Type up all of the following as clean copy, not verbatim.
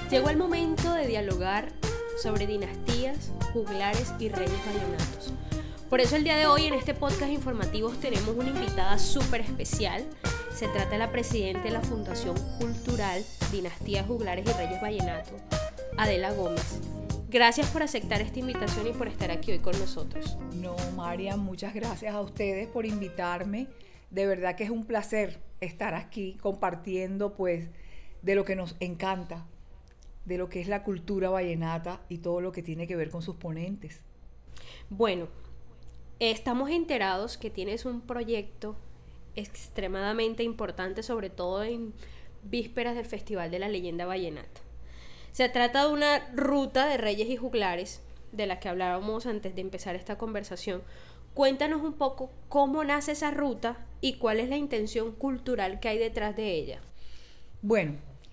Llegó el momento de dialogar sobre dinastías, juglares y reyes vallenatos. Por eso el día de hoy en este podcast informativo tenemos una invitada súper especial. Se trata de la presidenta de la Fundación Cultural Dinastías, Juglares y Reyes Vallenatos, Adela Gómez. Gracias por aceptar esta invitación y por estar aquí hoy con nosotros. No, Marian, muchas gracias a ustedes por invitarme. De verdad que es un placer estar aquí compartiendo pues de lo que nos encanta, de lo que es la cultura vallenata y todo lo que tiene que ver con sus ponentes. Bueno, estamos enterados que tienes un proyecto extremadamente importante, sobre todo en vísperas del Festival de la Leyenda Vallenata. Se trata de una ruta de reyes y juglares de la que hablábamos antes de empezar esta conversación. Cuéntanos un poco cómo nace esa ruta y cuál es la intención cultural que hay detrás de ella. Bueno,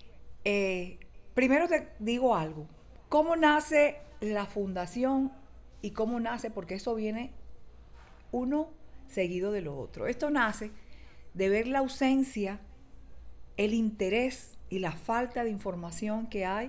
primero te digo algo. ¿Cómo nace la fundación y cómo nace? Porque eso viene uno seguido de lo otro. Esto nace de ver la ausencia, el interés y la falta de información que hay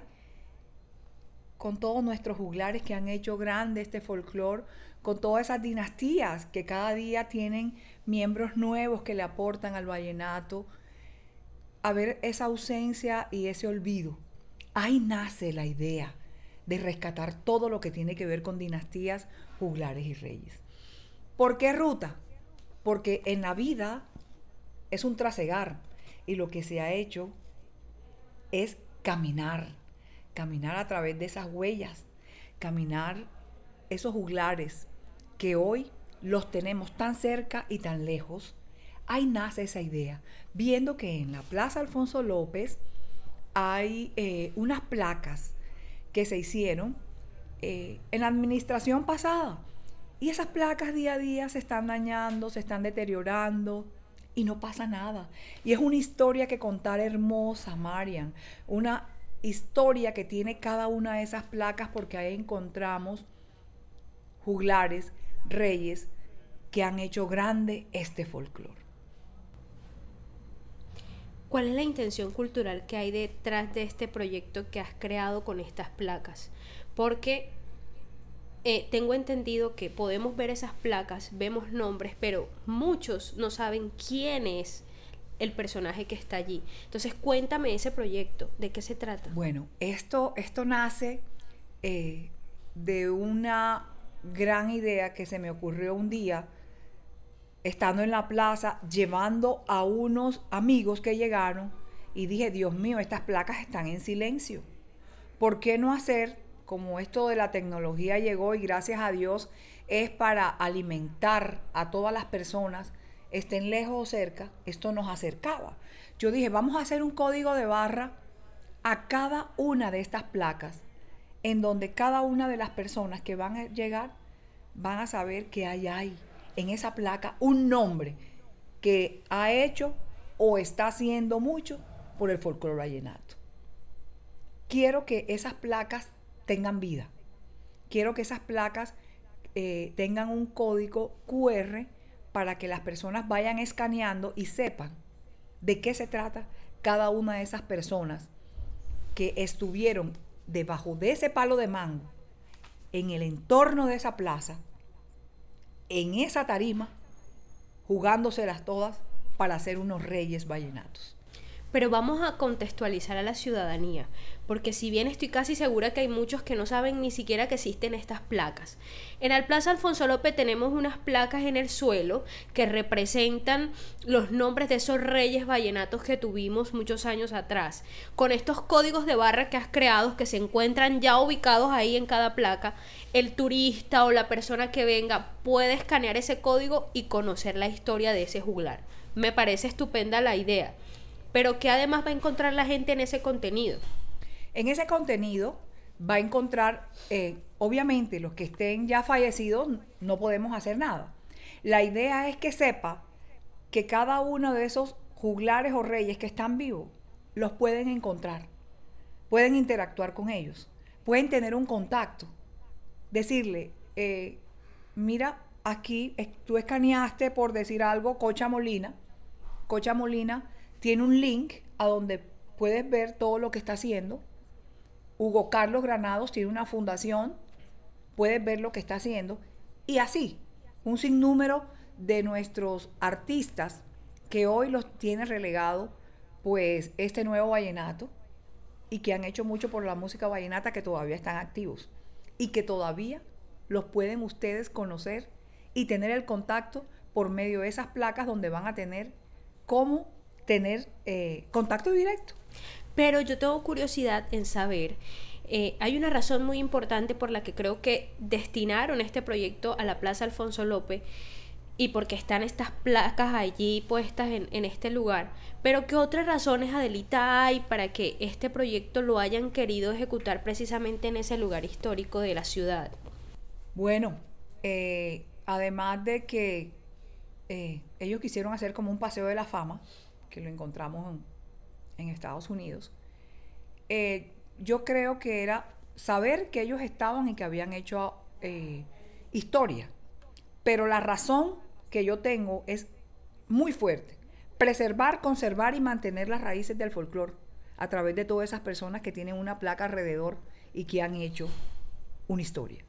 con todos nuestros juglares que han hecho grande este folclore, con todas esas dinastías que cada día tienen miembros nuevos que le aportan al vallenato, a ver esa ausencia y ese olvido. Ahí nace la idea de rescatar todo lo que tiene que ver con dinastías, juglares y reyes. ¿Por qué ruta? Porque en la vida es un trasegar y lo que se ha hecho es caminar a través de esas huellas, caminar esos juglares que hoy los tenemos tan cerca y tan lejos. Ahí nace esa idea, viendo que en la Plaza Alfonso López hay unas placas que se hicieron en la administración pasada. Y esas placas día a día se están dañando, se están deteriorando y no pasa nada. Y es una historia que contar hermosa, Marian. Una historia que tiene cada una de esas placas porque ahí encontramos juglares, reyes que han hecho grande este folclore. ¿Cuál es la intención cultural que hay detrás de este proyecto que has creado con estas placas? Porque tengo entendido que podemos ver esas placas, vemos nombres, pero muchos no saben quién es el personaje que está allí. Entonces, cuéntame ese proyecto, ¿de qué se trata? Bueno, esto nace de una gran idea que se me ocurrió un día, estando en la plaza, llevando a unos amigos que llegaron, y dije, Dios mío, estas placas están en silencio. ¿Por qué no hacer, como esto de la tecnología llegó y gracias a Dios es para alimentar a todas las personas, estén lejos o cerca, esto nos acercaba? Yo dije, vamos a hacer un código de barra a cada una de estas placas, en donde cada una de las personas que van a llegar van a saber que hay en esa placa un nombre que ha hecho o está haciendo mucho por el folclore vallenato. Quiero que esas placas tengan vida. Quiero que esas placas tengan un código QR para que las personas vayan escaneando y sepan de qué se trata cada una de esas personas que estuvieron debajo de ese palo de mango, en el entorno de esa plaza, en esa tarima, jugándoselas todas para ser unos reyes vallenatos. Pero vamos a contextualizar a la ciudadanía, porque si bien estoy casi segura que hay muchos que no saben ni siquiera que existen estas placas. En el Plaza Alfonso López tenemos unas placas en el suelo que representan los nombres de esos reyes vallenatos que tuvimos muchos años atrás. Con estos códigos de barra que has creado, que se encuentran ya ubicados ahí en cada placa, el turista o la persona que venga puede escanear ese código y conocer la historia de ese juglar. Me parece estupenda la idea. Pero ¿qué además va a encontrar la gente en ese contenido? En ese contenido va a encontrar, obviamente, los que estén ya fallecidos, no podemos hacer nada. La idea es que sepa que cada uno de esos juglares o reyes que están vivos, los pueden encontrar, pueden interactuar con ellos, pueden tener un contacto. Decirle, mira, aquí tú escaneaste, por decir algo, Cocha Molina. Cocha Molina tiene un link a donde puedes ver todo lo que está haciendo Hugo Carlos Granados tiene una fundación, puedes ver lo que está haciendo, y así, un sinnúmero de nuestros artistas que hoy los tiene relegado, pues, este nuevo vallenato, y que han hecho mucho por la música vallenata, que todavía están activos, y que todavía los pueden ustedes conocer y tener el contacto por medio de esas placas donde van a tener cómo tener contacto directo. Pero yo tengo curiosidad en saber, hay una razón muy importante por la que creo que destinaron este proyecto a la Plaza Alfonso López y porque están estas placas allí puestas en este lugar. Pero ¿qué otras razones, Adelita, hay para que este proyecto lo hayan querido ejecutar precisamente en ese lugar histórico de la ciudad? Bueno, además de que ellos quisieron hacer como un paseo de la fama, que lo encontramos en Estados Unidos, yo creo que era saber que ellos estaban y que habían hecho historia. Pero la razón que yo tengo es muy fuerte: preservar, conservar y mantener las raíces del folclore a través de todas esas personas que tienen una placa alrededor y que han hecho una historia.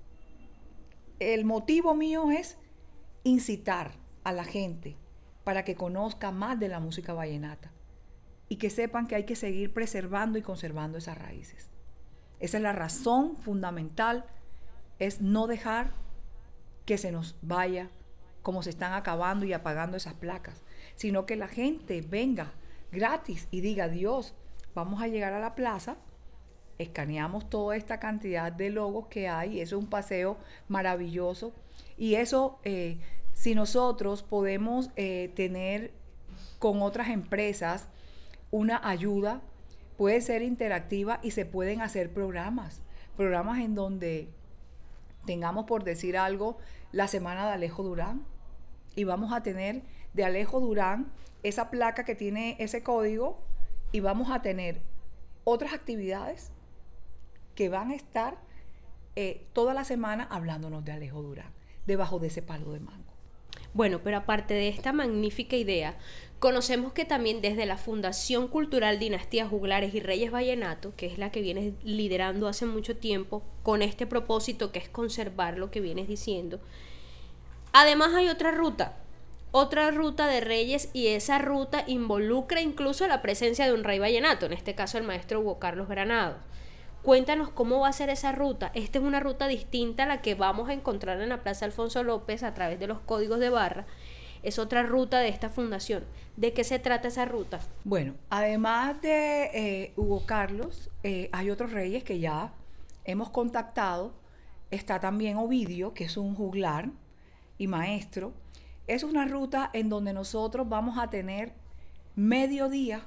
El motivo mío es incitar a la gente para que conozca más de la música vallenata y que sepan que hay que seguir preservando y conservando esas raíces. Esa es la razón fundamental, es no dejar que se nos vaya como se están acabando y apagando esas placas, sino que la gente venga gratis y diga: Dios, vamos a llegar a la plaza, escaneamos toda esta cantidad de logos que hay, eso es un paseo maravilloso, y eso, si nosotros podemos tener con otras empresas una ayuda, puede ser interactiva y se pueden hacer programas en donde tengamos, por decir algo, la semana de Alejo Durán, y vamos a tener de Alejo Durán esa placa que tiene ese código, y vamos a tener otras actividades que van a estar toda la semana hablándonos de Alejo Durán, debajo de ese palo de mango. Bueno, pero aparte de esta magnífica idea, conocemos que también desde la Fundación Cultural Dinastía Juglares y Reyes Vallenato, que es la que vienes liderando hace mucho tiempo con este propósito que es conservar lo que vienes diciendo, además hay otra ruta de Reyes, y esa ruta involucra incluso la presencia de un rey vallenato, en este caso el maestro Hugo Carlos Granados. Cuéntanos cómo va a ser esa ruta. Esta es una ruta distinta a la que vamos a encontrar en la Plaza Alfonso López a través de los códigos de barra. Es otra ruta de esta fundación. ¿De qué se trata esa ruta? Bueno, además de Hugo Carlos, hay otros reyes que ya hemos contactado. Está también Ovidio, que es un juglar y maestro. Es una ruta en donde nosotros vamos a tener mediodía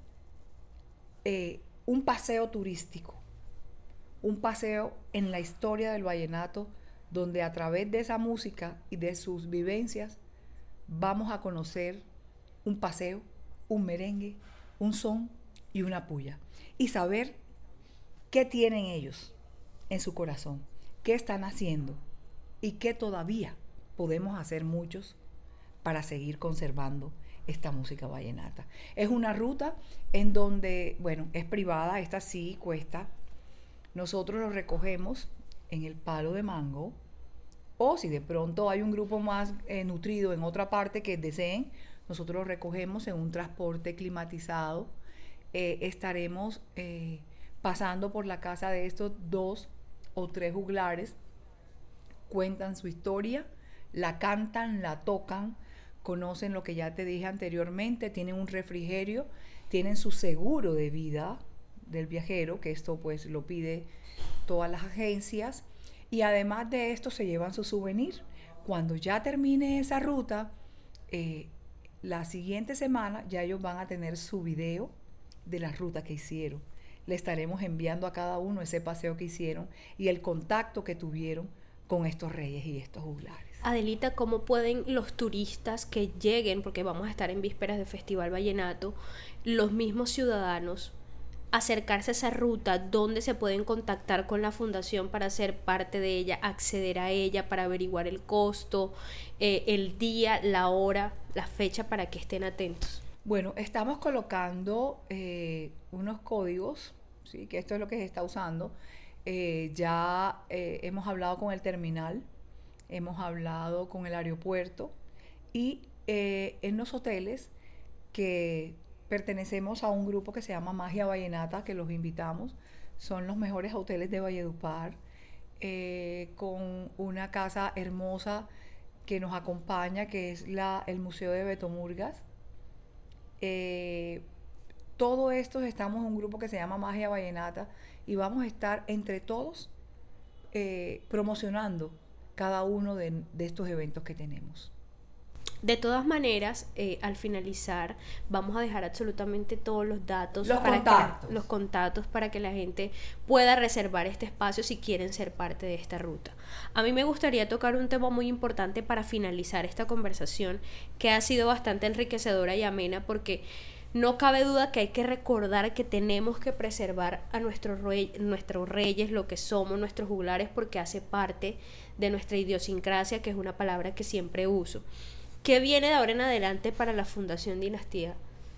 un paseo turístico, un paseo en la historia del vallenato, donde a través de esa música y de sus vivencias vamos a conocer un paseo, un merengue, un son y una puya, y saber qué tienen ellos en su corazón, qué están haciendo y qué todavía podemos hacer muchos para seguir conservando esta música vallenata. Es una ruta en donde, bueno, es privada, esta sí cuesta. Nosotros lo recogemos en el palo de mango, o si de pronto hay un grupo más nutrido en otra parte que deseen, nosotros lo recogemos en un transporte climatizado. Estaremos pasando por la casa de estos 2 o 3 juglares, cuentan su historia, la cantan, la tocan, conocen lo que ya te dije anteriormente, tienen un refrigerio, tienen su seguro de vida del viajero, que esto pues lo pide todas las agencias, y además de esto se llevan su souvenir. Cuando ya termine esa ruta, la siguiente semana ya ellos van a tener su video de la ruta que hicieron. Le estaremos enviando a cada uno ese paseo que hicieron y el contacto que tuvieron con estos reyes y estos juglares. Adelita, ¿cómo pueden los turistas que lleguen, porque vamos a estar en vísperas de Festival Vallenato, los mismos ciudadanos, acercarse a esa ruta? ¿Dónde se pueden contactar con la fundación para ser parte de ella, acceder a ella, para averiguar el costo, el día, la hora, la fecha, para que estén atentos? Bueno, estamos colocando unos códigos, ¿sí? Que esto es lo que se está usando. Ya hemos hablado con el terminal, hemos hablado con el aeropuerto y en los hoteles que pertenecemos a un grupo que se llama Magia Vallenata, que los invitamos. Son los mejores hoteles de Valledupar, con una casa hermosa que nos acompaña, que es el Museo de Beto Murgas. Todo esto estamos en un grupo que se llama Magia Vallenata y vamos a estar entre todos promocionando cada uno de estos eventos que tenemos. De todas maneras, al finalizar, vamos a dejar absolutamente todos los datos, los contactos para que la gente pueda reservar este espacio si quieren ser parte de esta ruta. A mí me gustaría tocar un tema muy importante para finalizar esta conversación, que ha sido bastante enriquecedora y amena, porque no cabe duda que hay que recordar que tenemos que preservar a nuestros reyes, lo que somos, nuestros juglares, porque hace parte de nuestra idiosincrasia, que es una palabra que siempre uso. ¿Qué viene de ahora en adelante para la Fundación Dinastía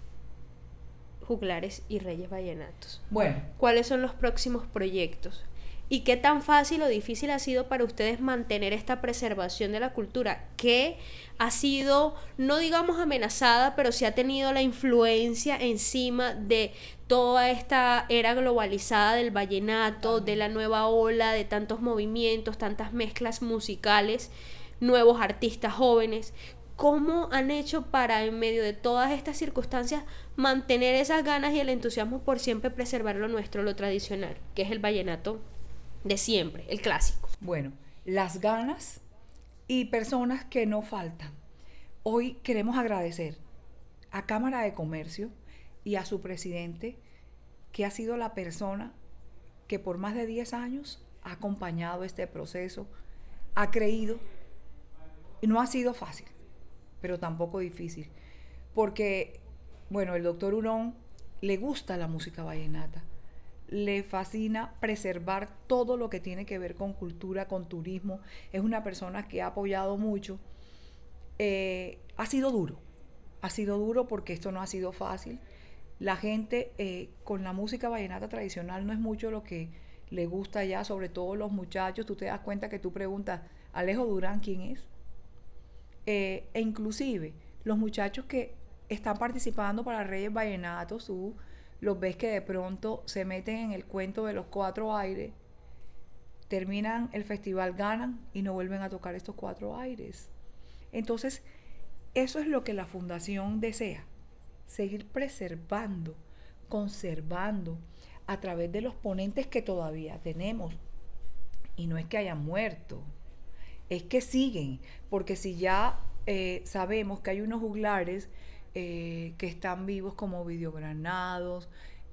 Juglares y Reyes Vallenatos? Bueno, ¿cuáles son los próximos proyectos? ¿Y qué tan fácil o difícil ha sido para ustedes mantener esta preservación de la cultura? Que ha sido, no digamos amenazada, pero sí ha tenido la influencia encima de toda esta era globalizada del vallenato, de la nueva ola, de tantos movimientos, tantas mezclas musicales, nuevos artistas jóvenes. ¿Cómo han hecho para, en medio de todas estas circunstancias, mantener esas ganas y el entusiasmo por siempre preservar lo nuestro, lo tradicional, que es el vallenato de siempre, el clásico? Bueno, las ganas y personas que no faltan. Hoy queremos agradecer a Cámara de Comercio y a su presidente, que ha sido la persona que por más de 10 años ha acompañado este proceso, ha creído, y no ha sido fácil, pero tampoco difícil, porque, bueno, el doctor Hurón le gusta la música vallenata, le fascina preservar todo lo que tiene que ver con cultura, con turismo, es una persona que ha apoyado mucho. Ha sido duro porque esto no ha sido fácil. La gente con la música vallenata tradicional no es mucho lo que le gusta ya, sobre todo los muchachos. Tú te das cuenta que tú preguntas, Alejo Durán, ¿quién es? E inclusive los muchachos que están participando para Reyes Vallenatos, tú los ves que de pronto se meten en el cuento de los 4 aires, terminan el festival, ganan y no vuelven a tocar estos 4 aires. Entonces, eso es lo que la Fundación desea, seguir preservando, conservando a través de los ponentes que todavía tenemos. Y no es que hayan muerto, es que siguen, porque si ya sabemos que hay unos juglares que están vivos como Videogranados,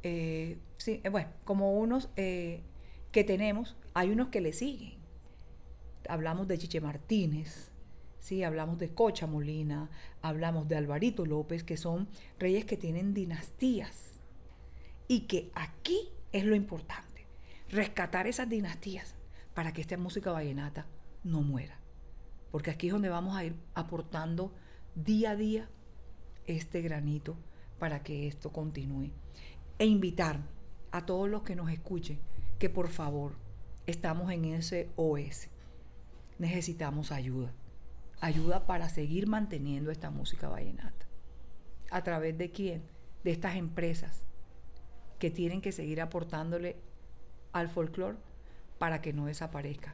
como unos que tenemos, hay unos que le siguen. Hablamos de Chiche Martínez, ¿sí? Hablamos de Cocha Molina, hablamos de Alvarito López, que son reyes que tienen dinastías. Y que aquí es lo importante, rescatar esas dinastías para que esta música vallenata no muera. Porque aquí es donde vamos a ir aportando día a día este granito para que esto continúe. E invitar a todos los que nos escuchen que por favor, estamos en SOS. Necesitamos ayuda. Ayuda para seguir manteniendo esta música vallenata. ¿A través de quién? De estas empresas que tienen que seguir aportándole al folclore para que no desaparezca.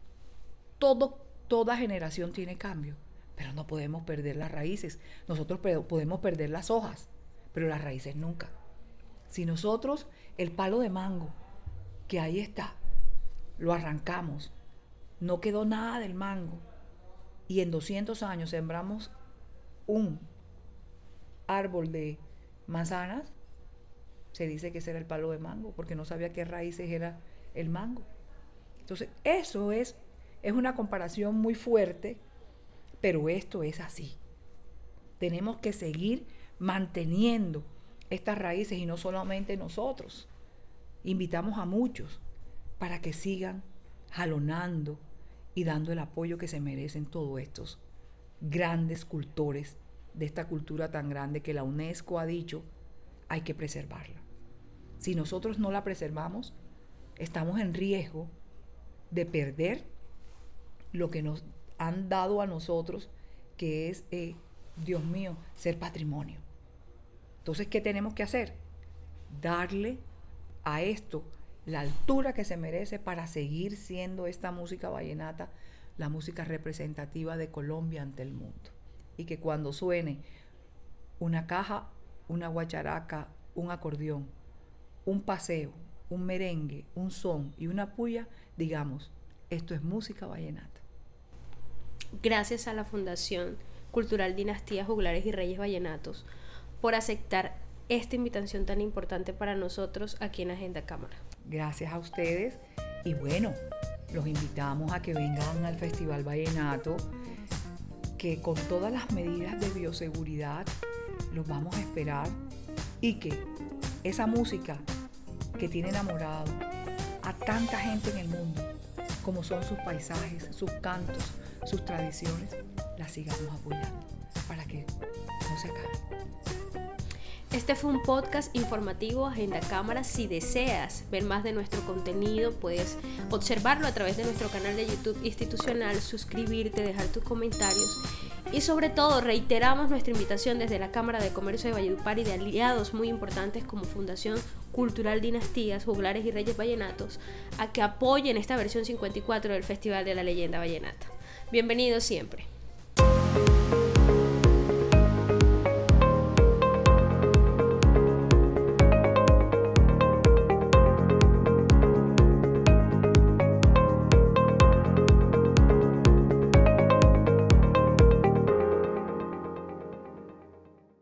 Toda generación tiene cambio, pero no podemos perder las raíces. Nosotros podemos perder las hojas, pero las raíces nunca. Si nosotros el palo de mango, que ahí está, lo arrancamos, no quedó nada del mango, y en 200 años sembramos un árbol de manzanas, se dice que ese era el palo de mango, porque no sabía qué raíces era el mango. Entonces, eso es una comparación muy fuerte, pero esto es así. Tenemos que seguir manteniendo estas raíces y no solamente nosotros. Invitamos a muchos para que sigan jalonando y dando el apoyo que se merecen todos estos grandes cultores de esta cultura tan grande que la UNESCO ha dicho hay que preservarla. Si nosotros no la preservamos, estamos en riesgo de perder lo que nos han dado a nosotros, que es, Dios mío, ser patrimonio. Entonces, ¿qué tenemos que hacer? Darle a esto la altura que se merece para seguir siendo esta música vallenata la música representativa de Colombia ante el mundo. Y que cuando suene una caja, una guacharaca, un acordeón, un paseo, un merengue, un son y una puya, digamos, esto es música vallenata. Gracias a la Fundación Cultural Dinastía Juglares y Reyes Vallenatos por aceptar esta invitación tan importante para nosotros aquí en Agenda Cámara. Gracias a ustedes y bueno, los invitamos a que vengan al Festival Vallenato, que con todas las medidas de bioseguridad los vamos a esperar y que esa música que tiene enamorado a tanta gente en el mundo, como son sus paisajes, sus cantos, sus tradiciones, la sigamos apoyando para que no se acabe. Este fue un podcast informativo Agenda Cámara. Si deseas ver más de nuestro contenido, puedes observarlo a través de nuestro canal de YouTube institucional, suscribirte, dejar tus comentarios y sobre todo reiteramos nuestra invitación desde la Cámara de Comercio de Valledupar y de aliados muy importantes como Fundación Cultural Dinastías, Juglares y Reyes Vallenatos a que apoyen esta versión 54 del Festival de la Leyenda Vallenata. Bienvenidos siempre.